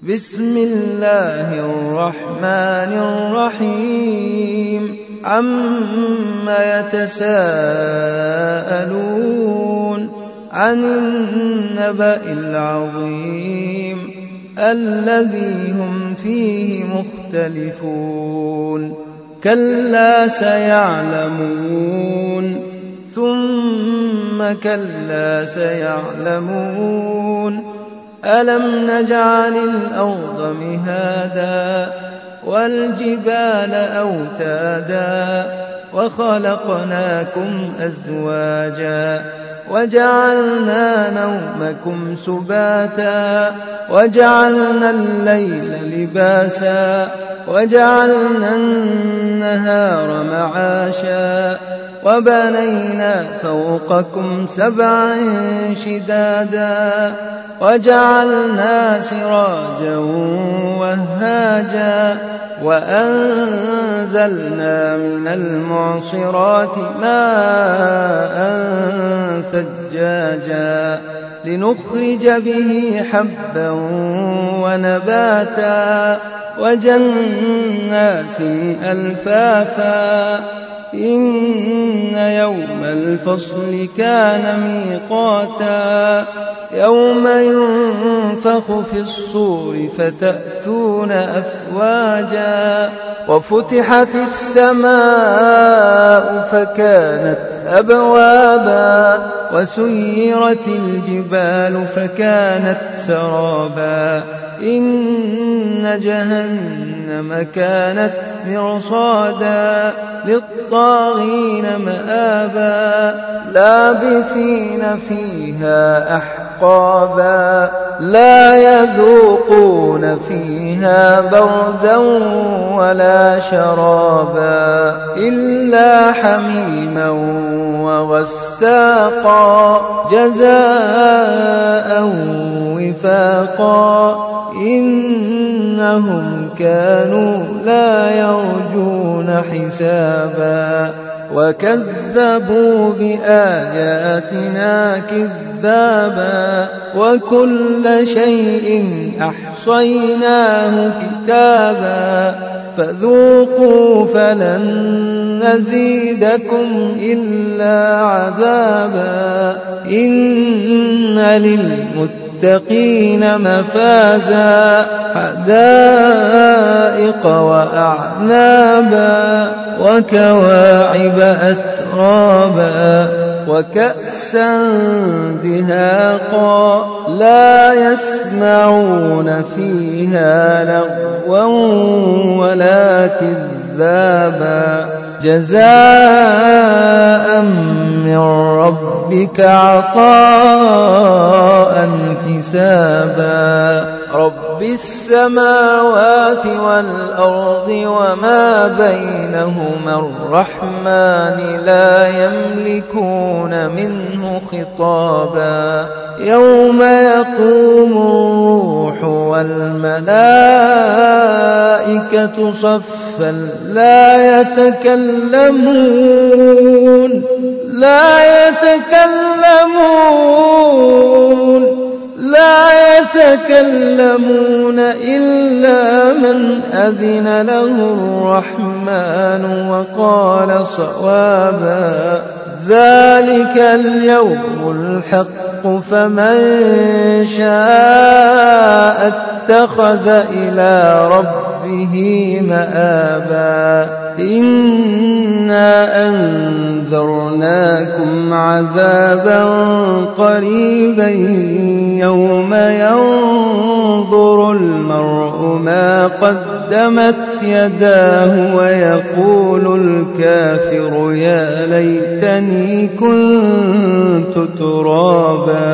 بسم الله الرحمن الرحيم عما يتساءلون عن النبأ العظيم الذي هم فيه مختلفون كلا سيعلمون ثم كلا سيعلمون ألم نجعل الأرض مهادا والجبال أوتادا وخلقناكم أزواجا وجعلنا نومكم سباتا وجعلنا الليل لباسا وجعلنا النهار معاشا وبنينا فوقكم سبعا شدادا وجعلنا سراجا وهاجا وأنزلنا من المعصرات ماء ثجاجا لنخرج به حبا ونباتا وجنات ألفافا إن يوم الفصل كان ميقاتا يوم ينفخ في الصور فتأتون أفواجا وفتحت السماء فكانت أبوابا وسيرت الجبال فكانت سرابا إن جهنم كانت مرصادا للطاغين مآبا لابثين فيها أحقابا لا يذوقون فيها بردا ولا شرابا إلا حميما وغساقا جزاء وفاقا إنهم كانوا لا يرجون حسابا وكذبوا بآياتنا كذابا وكل شيء أحصيناه كتابا فذوقوا فلن نزيدكم إلا عذابا إن للمتقين مفازا حدائق وأعنابا وكواعب أترابا وكأسا دهاقا لا يسمعون فيها لغوا ولا كذابا جزاء من ربك عطاء حسابا رب السماوات والأرض وما بينهما الرحمن لا يملكون منه خطابا يوم يقوم الروح والملائكة صفا لا يتكلمون إلا من أذن له الرحمن وقال صوابا ذلك اليوم الحق فمن شاء اتخذ إلى ربه مآبا إنا أنذرناكم عذابا قريبا يوم ينظر المرء ما قدمت يداه ويقول الكافر يا ليتني كنت ترابا